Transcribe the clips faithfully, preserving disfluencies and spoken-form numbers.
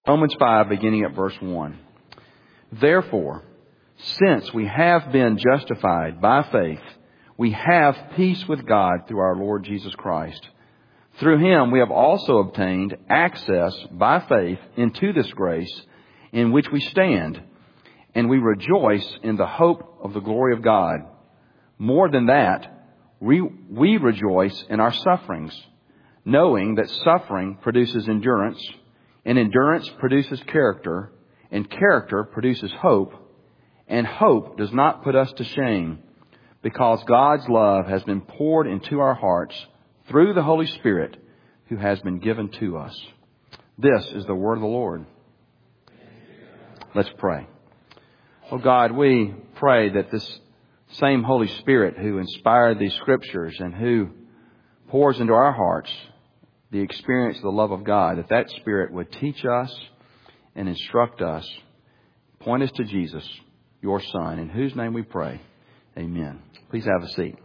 Romans five, beginning at verse one. Therefore, since we have been justified by faith, we have peace with God through our Lord Jesus Christ. Through Him we have also obtained access by faith into this grace in which we stand, and we rejoice in the hope of the glory of God. More than that, we, we rejoice in our sufferings, knowing that suffering produces endurance, and endurance produces character, and character produces hope, and hope does not put us to shame, because God's love has been poured into our hearts through the Holy Spirit who has been given to us. This is the word of the Lord. Let's pray. Oh God, we pray that this same Holy Spirit who inspired these scriptures and who pours into our hearts the experience of the love of God, that that Spirit would teach us and instruct us, point us to Jesus, your Son, in whose name we pray. Amen. Please have a seat.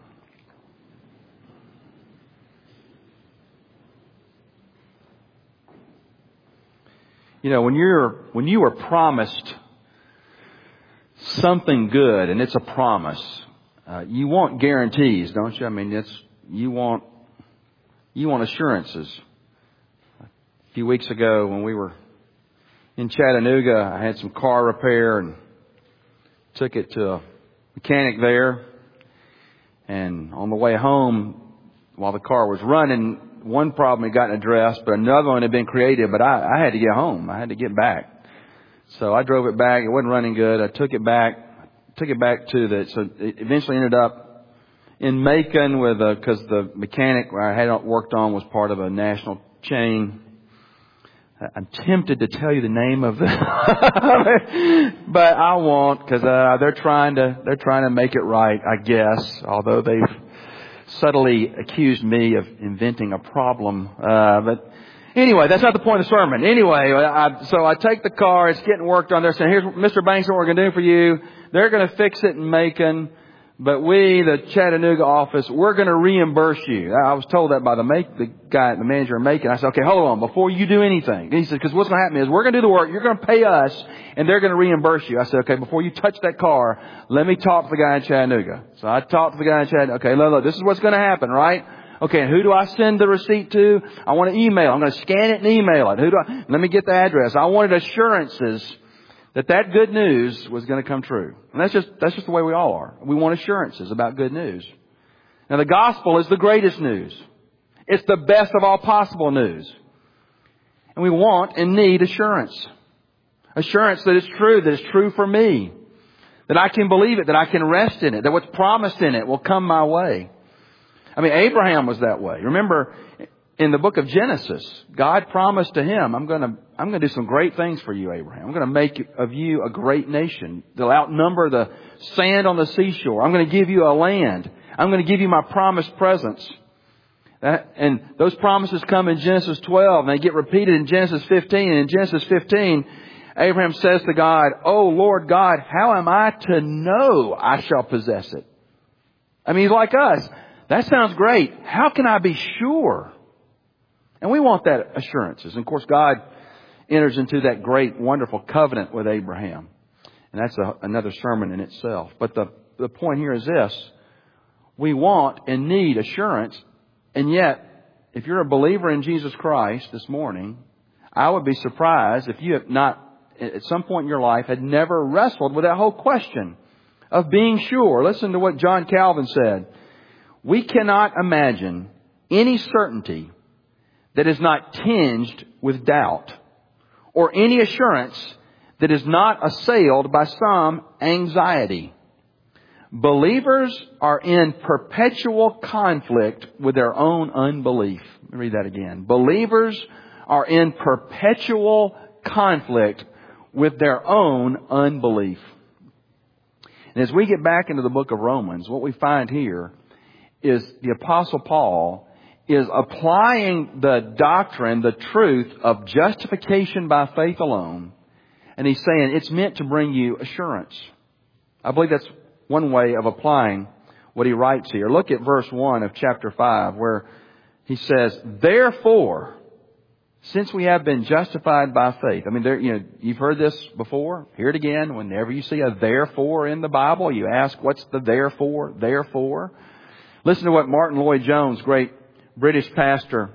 You know, when you're when you were promised something good, and it's a promise, uh, you want guarantees, don't you? I mean, it's you want you want assurances. A few weeks ago, when we were in Chattanooga, I had some car repair and took it to a mechanic there. And on the way home, while the car was running, one problem had gotten addressed, but another one had been created. But I, I had to get home. I had to get back. So I drove it back. It wasn't running good. I took it back, took it back to the, so it eventually ended up in Macon with a, cause the mechanic I had worked on was part of a national chain. I'm tempted to tell you the name of the, but I won't, because uh, they're trying to they're trying to make it right, I guess. Although they've subtly accused me of inventing a problem, uh, but anyway, that's not the point of the sermon. Anyway, I, so I take the car, it's getting worked on. They're saying, "Here's Mister Banks, what we're going to do for you." They're going to fix it in Macon. But we, the Chattanooga office, we're going to reimburse you. I was told that by the make, the guy, the manager in Macon. I said, okay, hold on, before you do anything. And he said, because what's going to happen is we're going to do the work, you're going to pay us, and they're going to reimburse you. I said, okay, before you touch that car, let me talk to the guy in Chattanooga. So I talked to the guy in Chattanooga. Okay, look, look, this is what's going to happen, right? Okay, and who do I send the receipt to? I want to email. I'm going to scan it and email it. Who do I, let me get the address. I wanted assurances that that good news was going to come true. And that's just, that's just the way we all are. We want assurances about good news. Now the gospel is the greatest news. It's the best of all possible news. And we want and need assurance. Assurance that it's true, that it's true for me. That I can believe it, that I can rest in it, that what's promised in it will come my way. I mean, Abraham was that way. Remember, in the book of Genesis, God promised to him, I'm going to, I'm going to do some great things for you, Abraham. I'm going to make of you a great nation. They'll outnumber the sand on the seashore. I'm going to give you a land. I'm going to give you my promised presence. That, and those promises come in Genesis twelve, and they get repeated in Genesis fifteen. And in Genesis fifteen, Abraham says to God, "Oh Lord God, how am I to know I shall possess it?" I mean, he's like us. That sounds great. How can I be sure? And we want that assurances. And of course, God enters into that great, wonderful covenant with Abraham. And that's a, another sermon in itself. But the, the point here is this. We want and need assurance. And yet, if you're a believer in Jesus Christ this morning, I would be surprised if you have not, at some point in your life, had never wrestled with that whole question of being sure. Listen to what John Calvin said. We cannot imagine any certainty that is not tinged with doubt, or any assurance that is not assailed by some anxiety. Believers are in perpetual conflict with their own unbelief. Let me read that again. Believers are in perpetual conflict with their own unbelief. And as we get back into the book of Romans, what we find here is the Apostle Paul is applying the doctrine, the truth of justification by faith alone. And he's saying it's meant to bring you assurance. I believe that's one way of applying what he writes here. Look at verse one of chapter five, where he says, "Therefore, Since we have been justified by faith. I mean, there, you know, you've heard this before. Hear it again. Whenever you see a therefore in the Bible, you ask, what's the therefore? Therefore. Listen to what Martin Lloyd-Jones, great British pastor,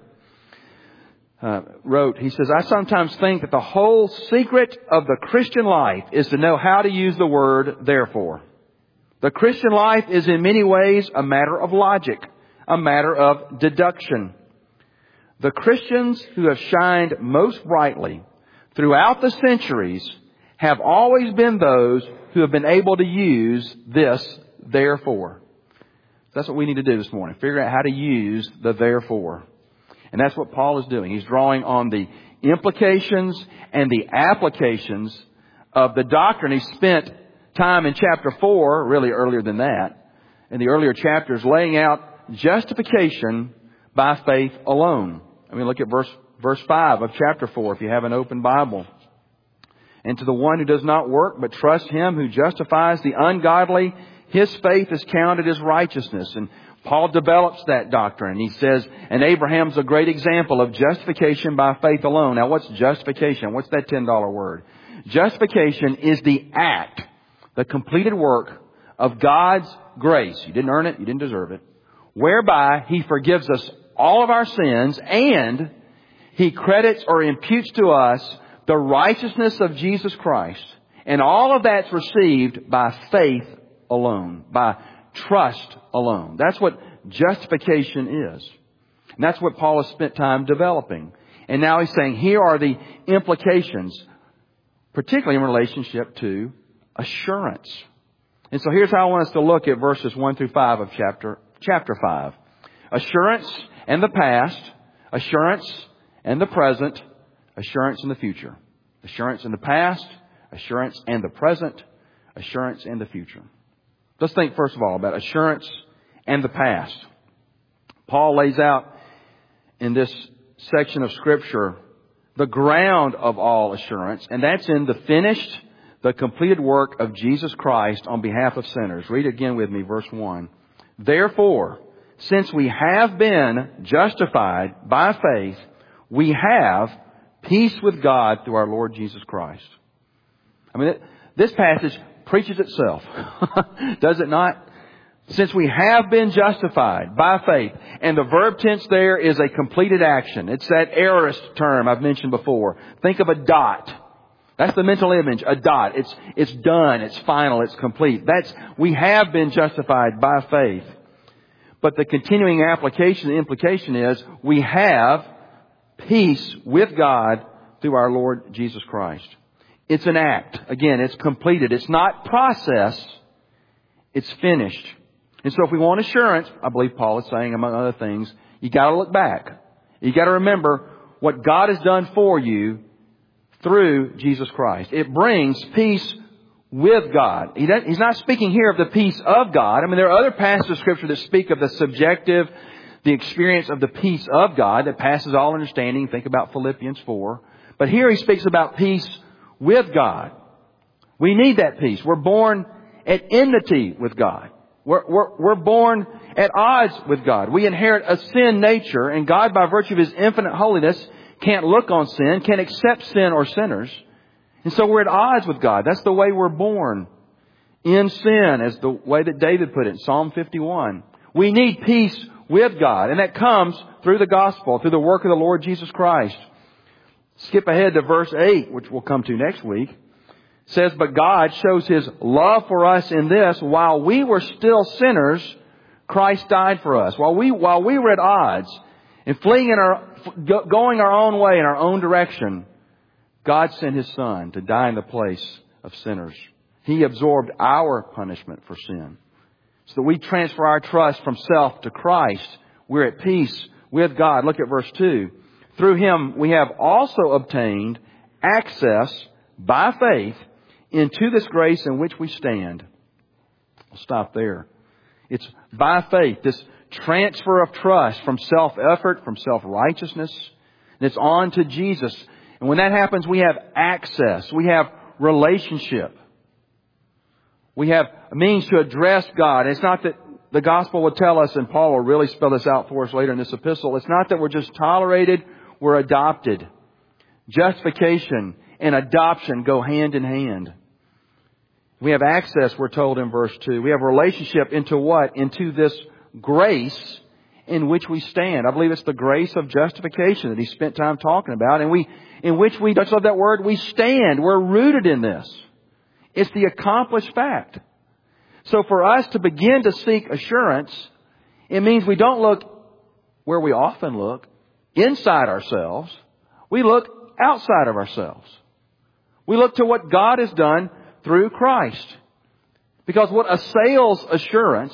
uh, wrote. He says, I sometimes think that the whole secret of the Christian life is to know how to use the word therefore. The Christian life is in many ways a matter of logic, a matter of deduction. The Christians who have shined most brightly throughout the centuries have always been those who have been able to use this therefore. That's what we need to do this morning. Figure out how to use the therefore. And that's what Paul is doing. He's drawing on the implications and the applications of the doctrine. He spent time in chapter four, really earlier than that, in the earlier chapters, laying out justification by faith alone. I mean, look at verse verse five of chapter four if you have an open Bible. And to the one who does not work but trusts Him who justifies the ungodly, his faith is counted as righteousness. And Paul develops that doctrine. He says, and Abraham's a great example of justification by faith alone. Now, what's justification? What's that ten dollar word? Justification is the act, the completed work of God's grace. You didn't earn it. You didn't deserve it. Whereby He forgives us all of our sins, and He credits or imputes to us the righteousness of Jesus Christ. And all of that's received by faith alone, by trust alone. That's what justification is. And that's what Paul has spent time developing. And now he's saying, here are the implications, particularly in relationship to assurance. And so here's how I want us to look at verses one through five of chapter, chapter five. Assurance and the past, assurance and the present, assurance in the future. Assurance in the past, assurance and the present, assurance in the future. Let's think first of all about assurance and the past. Paul lays out in this section of Scripture the ground of all assurance, and that's in the finished, the completed work of Jesus Christ on behalf of sinners. Read again with me, verse one. Therefore, since we have been justified by faith, we have peace with God through our Lord Jesus Christ. I mean, this passage preaches itself. Does it not? Since we have been justified by faith, and the verb tense there is a completed action. It's that aorist term I've mentioned before. Think of a dot. That's the mental image, a dot. It's, it's done, it's final, it's complete. That's, we have been justified by faith. But the continuing application, the implication is, we have peace with God through our Lord Jesus Christ. It's an act. Again, it's completed. It's not process. It's finished. And so if we want assurance, I believe Paul is saying, among other things, you got to look back. You got to remember what God has done for you through Jesus Christ. It brings peace with God. He doesn't, he's not speaking here of the peace of God. I mean, there are other passages of Scripture that speak of the subjective, the experience of the peace of God that passes all understanding. Think about Philippians four. But here he speaks about peace with God. We need that peace. We're born at enmity with God. We're, we're, we're born at odds with God. We inherit a sin nature, and God, by virtue of His infinite holiness, can't look on sin, can't accept sin or sinners. And so we're at odds with God. That's the way we're born. In sin, as the way that David put it in Psalm fifty-one. We need peace with God. And that comes through the gospel, through the work of the Lord Jesus Christ. Skip ahead to verse eight, which we'll come to next week. It says, but God shows His love for us in this: while we were still sinners, Christ died for us. While we, while we were at odds and fleeing in our, going our own way in our own direction, God sent His Son to die in the place of sinners. He absorbed our punishment for sin, so that we transfer our trust from self to Christ. We're at peace with God. Look at verse two. Through Him we have also obtained access by faith into this grace in which we stand. I'll stop there. It's by faith, this transfer of trust from self-effort, from self-righteousness, and it's on to Jesus. And when that happens, we have access. We have relationship. We have a means to address God. It's not that the gospel will tell us, and Paul will really spell this out for us later in this epistle, it's not that we're just tolerated, we're adopted. Justification and adoption go hand in hand. We have access, we're told in verse two. We have a relationship into what? Into this grace in which we stand. I believe it's the grace of justification that he spent time talking about. And we, in which we, don't you love that word? We stand. We're rooted in this. It's the accomplished fact. So for us to begin to seek assurance, it means we don't look where we often look, inside ourselves. We look outside of ourselves. We look to what God has done through Christ. Because what assails assurance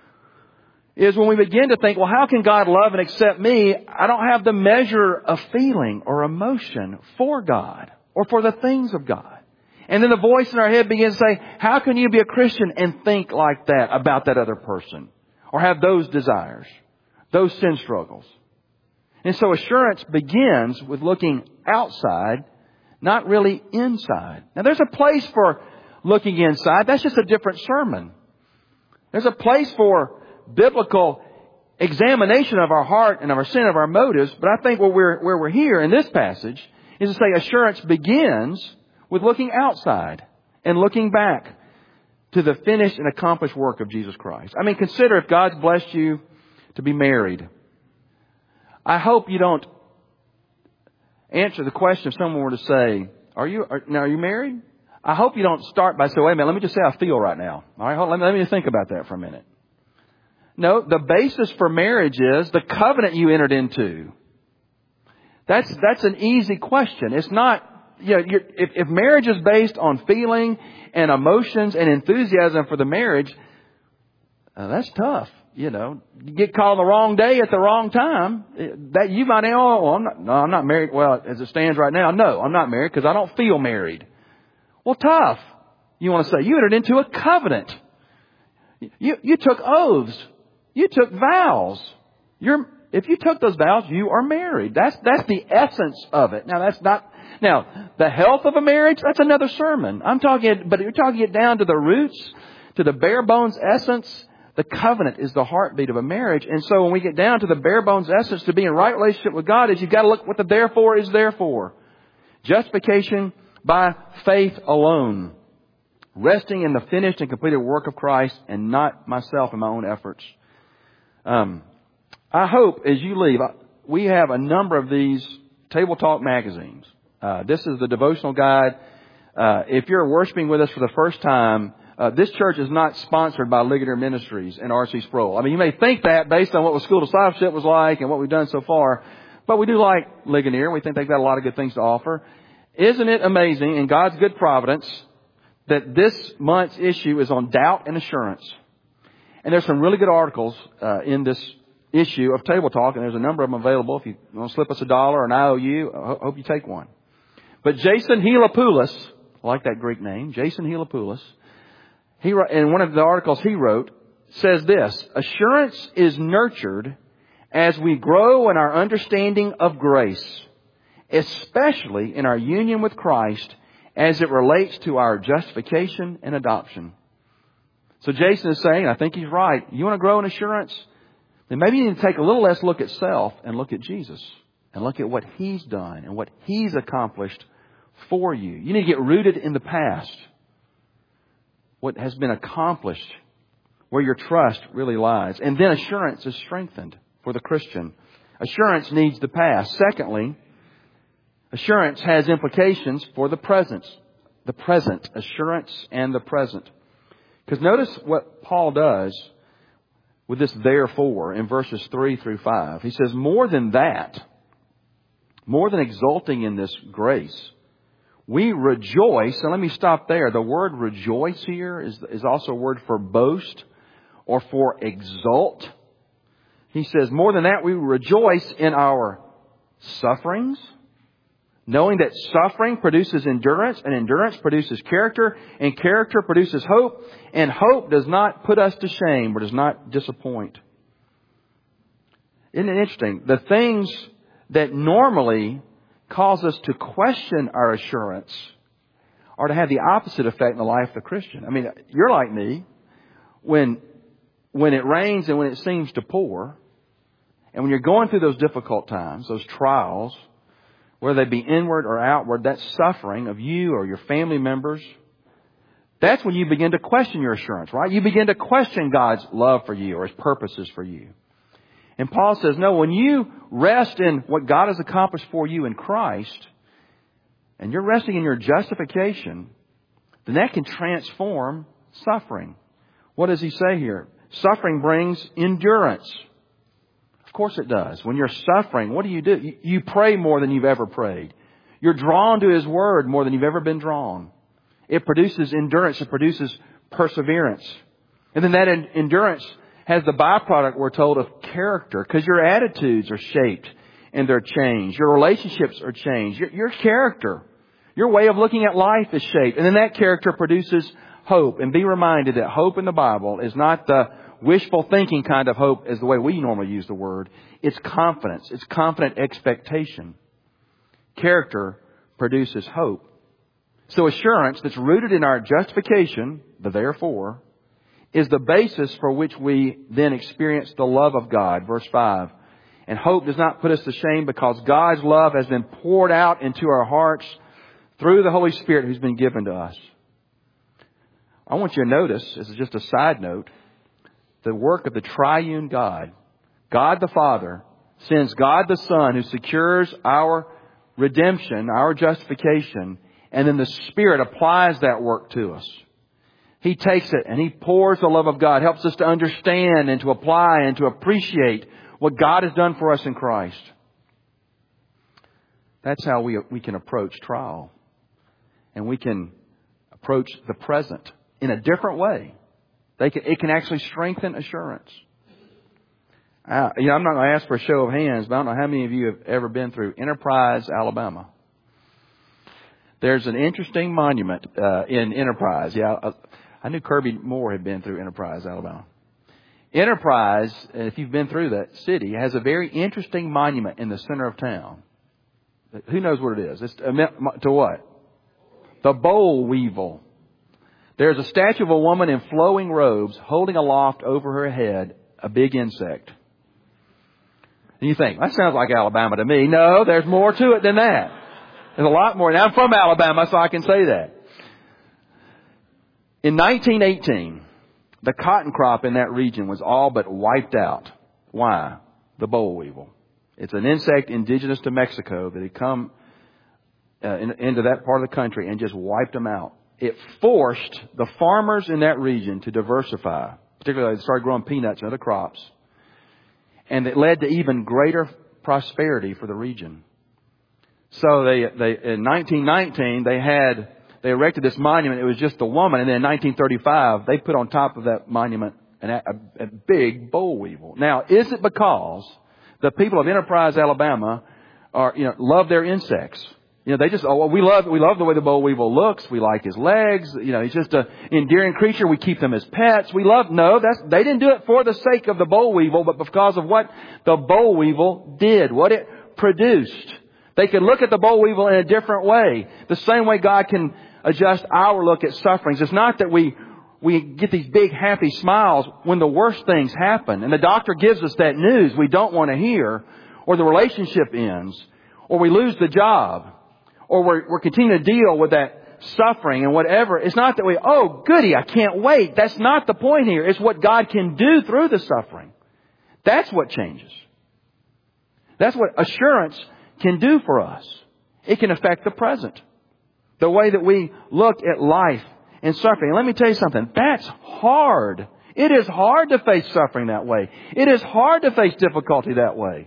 is when we begin to think, well, how can God love and accept me? I don't have the measure of feeling or emotion for God or for the things of God. And then the voice in our head begins to say, how can you be a Christian and think like that about that other person? Or have those desires, those sin struggles. And so assurance begins with looking outside, not really inside. Now there's a place for looking inside. That's just a different sermon. There's a place for biblical examination of our heart and of our sin, of our motives. But I think where we're, where we're here in this passage is to say assurance begins with looking outside and looking back to the finished and accomplished work of Jesus Christ. I mean, consider if God's blessed you to be married. I hope you don't answer the question if someone were to say, are you, are, now are you married? I hope you don't start by saying, wait a minute, let me just say how I feel right now. All right, hold, let me, let me just think about that for a minute. No, the basis for marriage is the covenant you entered into. That's, that's an easy question. It's not, you know, you're, if, if marriage is based on feeling and emotions and enthusiasm for the marriage, uh, that's tough. You know, you get called the wrong day at the wrong time. That you might, oh, well, I'm not, no, I'm not married. Well, as it stands right now, no, I'm not married because I don't feel married. Well, tough. You want to say you entered into a covenant. You, you took oaths. You took vows. You're, if you took those vows, you are married. That's, that's the essence of it. Now, that's not, now, the health of a marriage, that's another sermon. I'm talking, but you're talking it down to the roots, to the bare bones essence. The covenant is the heartbeat of a marriage. And so when we get down to the bare bones essence to be in right relationship with God is you've got to look what the therefore is there for. Justification by faith alone. Resting in the finished and completed work of Christ and not myself and my own efforts. Um, I hope as you leave, we have a number of these Table Talk magazines. Uh, this is the devotional guide. Uh, if you're worshiping with us for the first time, uh, this church is not sponsored by Ligonier Ministries and R C Sproul. I mean, you may think that based on what the School Discipleship was like and what we've done so far, but we do like Ligonier. We think they've got a lot of good things to offer. Isn't it amazing in God's good providence that this month's issue is on doubt and assurance? And there's some really good articles uh, in this issue of Table Talk, and there's a number of them available. If you want to slip us a dollar or an I O U, I hope you take one. But Jason Helopoulos, I like that Greek name, Jason Helopoulos, he, in one of the articles he wrote, says this: assurance is nurtured as we grow in our understanding of grace, especially in our union with Christ as it relates to our justification and adoption. So Jason is saying, I think he's right, you want to grow in assurance? Then maybe you need to take a little less look at self and look at Jesus and look at what He's done and what He's accomplished for you. You need to get rooted in the past, what has been accomplished, where your trust really lies. And then assurance is strengthened for the Christian. Assurance needs the past. Secondly, assurance has implications for the present. The present. Assurance and the present. Because notice what Paul does with this therefore in verses three through five. He says, more than that, more than exulting in this grace, we rejoice. And let me stop there. The word rejoice here is, is also a word for boast or for exult. He says, more than that, we rejoice in our sufferings, knowing that suffering produces endurance, and endurance produces character, and character produces hope, and hope does not put us to shame or does not disappoint. Isn't it interesting? The things that normally cause us to question our assurance are to have the opposite effect in the life of the Christian. I mean, you're like me. When, when it rains and when it seems to pour, and when you're going through those difficult times, those trials, whether they be inward or outward, that suffering of you or your family members, that's when you begin to question your assurance, right? You begin to question God's love for you or His purposes for you. And Paul says, no, when you rest in what God has accomplished for you in Christ, and you're resting in your justification, then that can transform suffering. What does he say here? Suffering brings endurance. Of course it does. When you're suffering, what do you do? You pray more than you've ever prayed. You're drawn to His Word more than you've ever been drawn. It produces endurance. It produces perseverance. And then that endurance has the byproduct, we're told, of character, because your attitudes are shaped and they're changed. Your relationships are changed. Your, your character, your way of looking at life is shaped. And then that character produces hope. And be reminded that hope in the Bible is not the wishful thinking kind of hope as the way we normally use the word. It's confidence. It's confident expectation. Character produces hope. So assurance that's rooted in our justification, the therefore, is the basis for which we then experience the love of God. Verse five. And hope does not put us to shame because God's love has been poured out into our hearts through the Holy Spirit who's been given to us. I want you to notice, this is just a side note, the work of the triune God. God the Father sends God the Son who secures our redemption, our justification, and then the Spirit applies that work to us. He takes it and He pours the love of God, helps us to understand and to apply and to appreciate what God has done for us in Christ. That's how we we can approach trial. And we can approach the present in a different way. They can, it can actually strengthen assurance. Uh, you know, I'm not going to ask for a show of hands, but I don't know how many of you have ever been through Enterprise, Alabama. There's an interesting monument uh, in Enterprise. Yeah, I, I knew Kirby Moore had been through Enterprise, Alabama. Enterprise, if you've been through that city, has a very interesting monument in the center of town. Who knows what it is? It's to what? The boll weevil. There's a statue of a woman in flowing robes holding aloft over her head a big insect. And you think, that sounds like Alabama to me. No, there's more to it than that. There's a lot more. Now, I'm from Alabama, so I can say that. In nineteen eighteen, the cotton crop in that region was all but wiped out. Why? The boll weevil. It's an insect indigenous to Mexico that had come uh, in, into that part of the country and just wiped them out. It forced the farmers in that region to diversify. Particularly, they started growing peanuts and other crops. And it led to even greater prosperity for the region. So they, they in nineteen nineteen, they had, they erected this monument. It was just a woman. And then in nineteen thirty-five, they put on top of that monument an, a, a big boll weevil. Now, is it because the people of Enterprise, Alabama, are, you know, love their insects? You know, they just, oh, well, we love, we love the way the boll weevil looks. We like his legs. You know, he's just an endearing creature. We keep them as pets. We love, no, that's, they didn't do it for the sake of the boll weevil, but because of what the boll weevil did, what it produced. They could look at the boll weevil in a different way. The same way God can adjust our look at sufferings. It's not that we, we get these big happy smiles when the worst things happen. And the doctor gives us that news we don't want to hear, or the relationship ends, or we lose the job. Or we're, we're continuing to deal with that suffering and whatever. It's not that we, oh, goody, I can't wait. That's not the point here. It's what God can do through the suffering. That's what changes. That's what assurance can do for us. It can affect the present. The way that we look at life and suffering. And let me tell you something. That's hard. It is hard to face suffering that way. It is hard to face difficulty that way.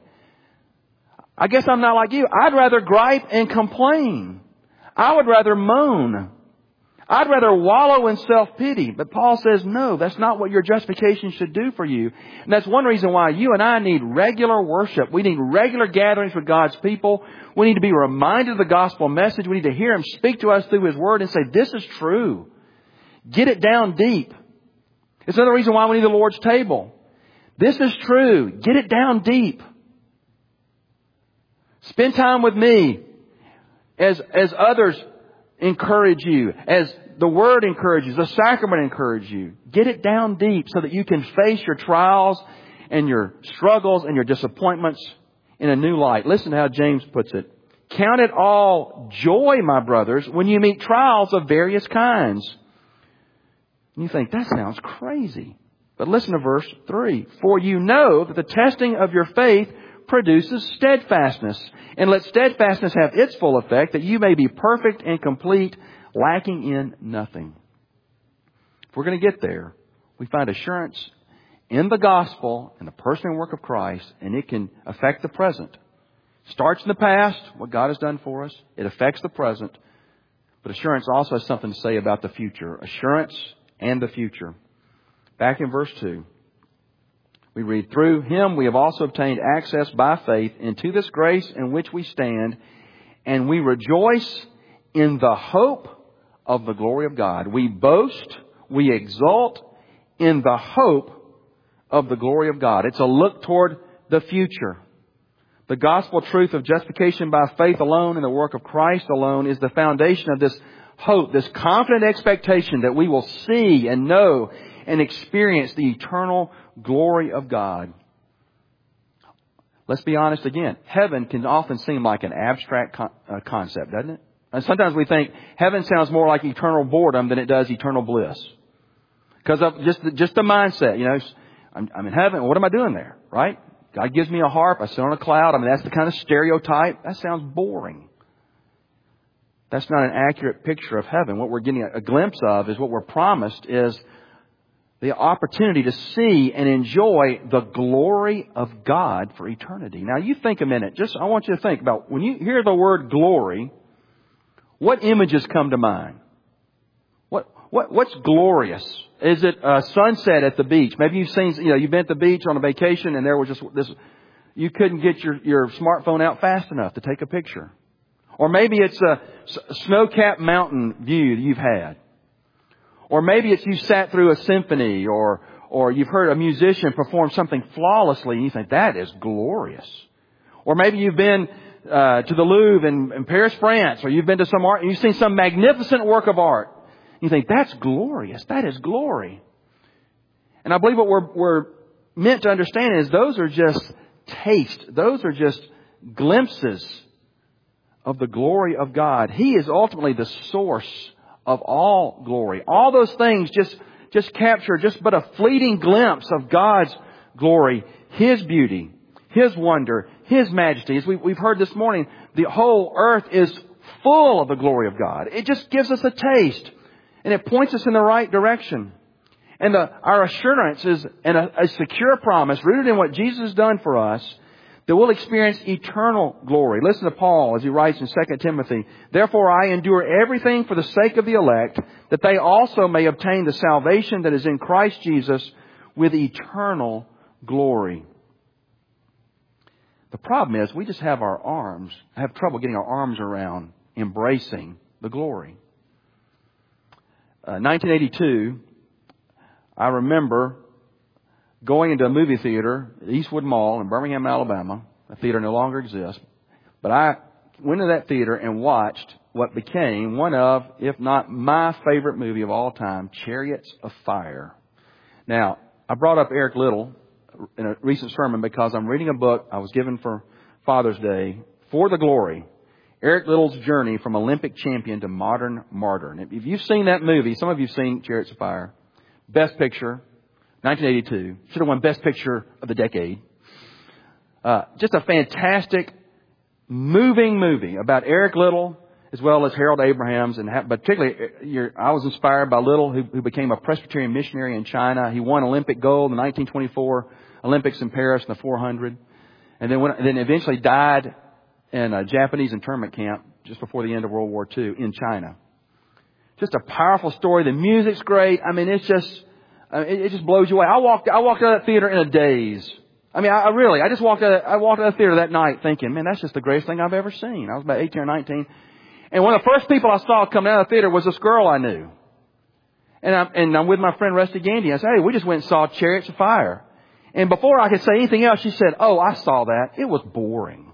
I guess I'm not like you. I'd rather gripe and complain. I would rather moan. I'd rather wallow in self-pity. But Paul says, no, that's not what your justification should do for you. And that's one reason why you and I need regular worship. We need regular gatherings with God's people. We need to be reminded of the gospel message. We need to hear Him speak to us through His Word and say, this is true. Get it down deep. It's another reason why we need the Lord's table. This is true. Get it down deep. Spend time with me as, as others encourage you, as the Word encourages, the sacrament encourages you. Get it down deep so that you can face your trials and your struggles and your disappointments in a new light. Listen to how James puts it. Count it all joy, my brothers, when you meet trials of various kinds. And you think, that sounds crazy. But listen to verse three. For you know that the testing of your faith produces steadfastness. And let steadfastness have its full effect, that you may be perfect and complete, lacking in nothing. If we're going to get there, we find assurance in the gospel and the person and work of Christ, and it can affect the present. Starts in the past, what God has done for us. It affects the present. But assurance also has something to say about the future. Assurance and the future. Back in verse two, we read, through Him we have also obtained access by faith into this grace in which we stand, and we rejoice in the hope of the glory of God. We boast, we exult in the hope of the glory of God. It's a look toward the future. The gospel truth of justification by faith alone and the work of Christ alone is the foundation of this hope, this confident expectation that we will see and know and experience the eternal glory of God. Let's be honest again. Heaven can often seem like an abstract con- uh, concept, doesn't it? And sometimes we think heaven sounds more like eternal boredom than it does eternal bliss. Because of just the, just the mindset, you know, I'm, I'm in heaven. What am I doing there? Right? God gives me a harp. I sit on a cloud. I mean, that's the kind of stereotype. That sounds boring. That's not an accurate picture of heaven. What we're getting a, a glimpse of is what we're promised is the opportunity to see and enjoy the glory of God for eternity. Now, you think a minute. Just, I want you to think about when you hear the word glory, what images come to mind? What, what, what's glorious? Is it a sunset at the beach? Maybe you've seen, you know, you've been at the beach on a vacation and there was just this, you couldn't get your, your smartphone out fast enough to take a picture. Or maybe it's a snow-capped mountain view that you've had. Or maybe it's you sat through a symphony or, or you've heard a musician perform something flawlessly and you think that is glorious. Or maybe you've been uh, to the Louvre in, in Paris, France, or you've been to some art and you've seen some magnificent work of art. You think, that's glorious. That is glory. And I believe what we're, we're meant to understand is those are just taste. Those are just glimpses of the glory of God. He is ultimately the source of all glory. All those things just, just capture just but a fleeting glimpse of God's glory, His beauty, His wonder, His majesty. As we, we've heard this morning, the whole earth is full of the glory of God. It just gives us a taste. And it points us in the right direction. And the, our assurance is in a, a secure promise rooted in what Jesus has done for us that we'll experience eternal glory. Listen to Paul as he writes in Second Timothy, therefore I endure everything for the sake of the elect, that they also may obtain the salvation that is in Christ Jesus with eternal glory. The problem is we just have our arms, have trouble getting our arms around embracing the glory. Uh, nineteen eighty-two, I remember going into a movie theater at Eastwood Mall in Birmingham, Alabama. The theater no longer exists. But I went to that theater and watched what became one of, if not my favorite movie of all time, Chariots of Fire. Now, I brought up Eric Liddell in a recent sermon because I'm reading a book I was given for Father's Day, For the Glory. Eric Liddell's journey from Olympic champion to modern martyr. And if you've seen that movie, some of you have seen Chariots of Fire. Best Picture, nineteen eighty-two. Should have won Best Picture of the decade. Uh, just a fantastic, moving movie about Eric Liddell as well as Harold Abrahams. And ha- particularly, you're, I was inspired by Liddell, who, who became a Presbyterian missionary in China. He won Olympic gold in the nineteen twenty-four Olympics in Paris in the four hundred. And then, went, then eventually died in a Japanese internment camp just before the end of World War Two in China. Just a powerful story. The music's great. I mean, it's just, uh, it, it just blows you away. I walked, I walked out of that theater in a daze. I mean, I, I really, I just walked out, I walked out of the theater that night thinking, man, that's just the greatest thing I've ever seen. I was about eighteen or nineteen. And one of the first people I saw coming out of the theater was this girl I knew. And I'm, and I'm with my friend Rusty Gandy. I said, hey, we just went and saw Chariots of Fire. And before I could say anything else, she said, oh, I saw that. It was boring.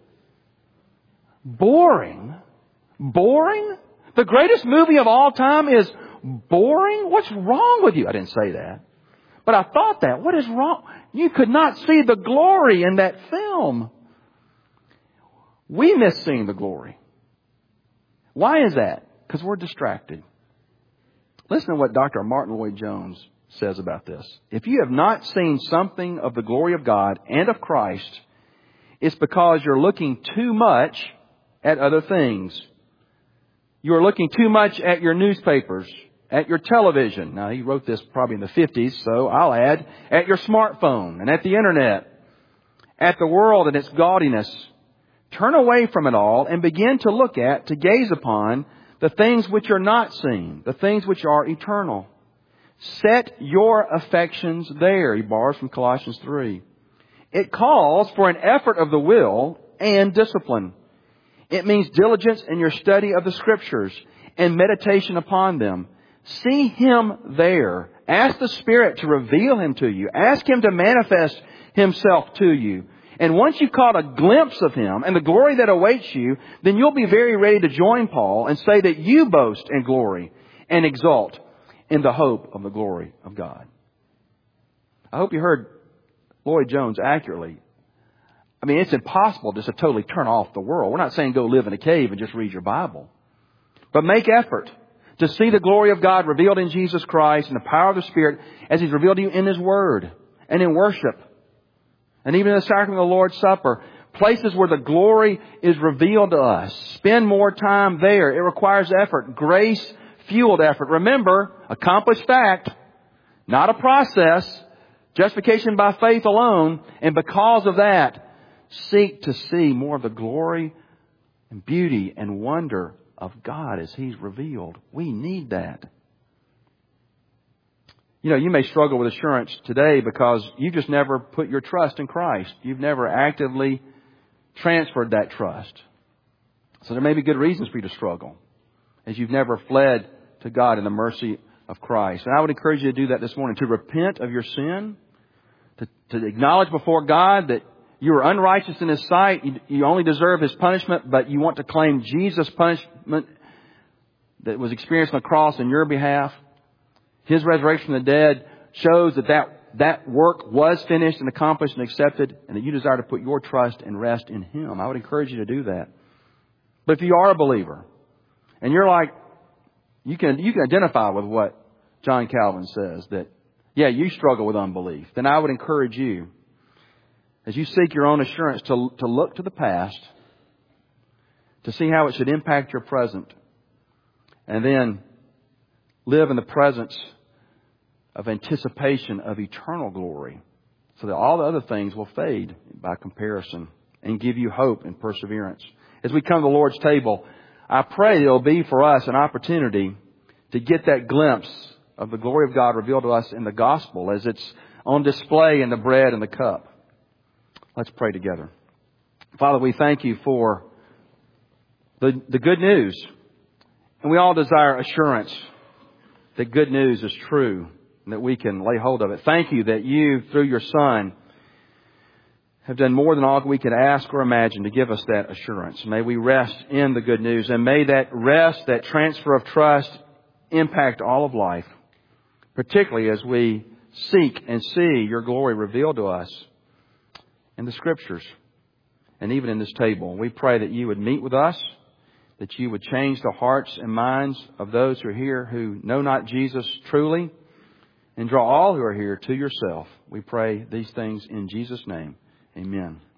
Boring? Boring? The greatest movie of all time is boring? What's wrong with you? I didn't say that. But I thought that. What is wrong? You could not see the glory in that film. We miss seeing the glory. Why is that? Because we're distracted. Listen to what Doctor Martin Lloyd-Jones says about this. If you have not seen something of the glory of God and of Christ, it's because you're looking too much at other things. You are looking too much at your newspapers, at your television. Now, he wrote this probably in the fifties, so I'll add, at your smartphone and at the internet, at the world and its gaudiness. Turn away from it all and begin to look at, to gaze upon, the things which are not seen, the things which are eternal. Set your affections there, he borrows from Colossians three. It calls for an effort of the will and discipline. It means diligence in your study of the Scriptures and meditation upon them. See Him there. Ask the Spirit to reveal Him to you. Ask Him to manifest Himself to you. And once you've caught a glimpse of Him and the glory that awaits you, then you'll be very ready to join Paul and say that you boast in glory and exult in the hope of the glory of God. I hope you heard Lloyd-Jones accurately. I mean, it's impossible just to totally turn off the world. We're not saying go live in a cave and just read your Bible. But make effort to see the glory of God revealed in Jesus Christ and the power of the Spirit as He's revealed to you in His Word and in worship. And even in the sacrament of the Lord's Supper, places where the glory is revealed to us. Spend more time there. It requires effort, grace-fueled effort. Remember, accomplished fact, not a process. Justification by faith alone. And because of that, seek to see more of the glory and beauty and wonder of God as He's revealed. We need that. You know, you may struggle with assurance today because you just never put your trust in Christ. You've never actively transferred that trust. So there may be good reasons for you to struggle as you've never fled to God in the mercy of Christ. And I would encourage you to do that this morning, to repent of your sin, to, to acknowledge before God that you are unrighteous in His sight. You, you only deserve His punishment, but you want to claim Jesus' punishment that was experienced on the cross in your behalf. His resurrection from the dead shows that, that that work was finished and accomplished and accepted, and that you desire to put your trust and rest in Him. I would encourage you to do that. But if you are a believer, and you're like, you can you can identify with what John Calvin says, that, yeah, you struggle with unbelief, then I would encourage you, as you seek your own assurance, to, to look to the past, to see how it should impact your present, and then live in the presence of anticipation of eternal glory, so that all the other things will fade by comparison and give you hope and perseverance. As we come to the Lord's table, I pray it'll be for us an opportunity to get that glimpse of the glory of God revealed to us in the gospel as it's on display in the bread and the cup. Let's pray together. Father, we thank You for the, the good news. And we all desire assurance that good news is true and that we can lay hold of it. Thank You that You, through Your Son, have done more than all we could ask or imagine to give us that assurance. May we rest in the good news, and may that rest, that transfer of trust, impact all of life, particularly as we seek and see Your glory revealed to us in the Scriptures and even in this table. We pray that You would meet with us, that You would change the hearts and minds of those who are here who know not Jesus truly, and draw all who are here to Yourself. We pray these things in Jesus' name. Amen.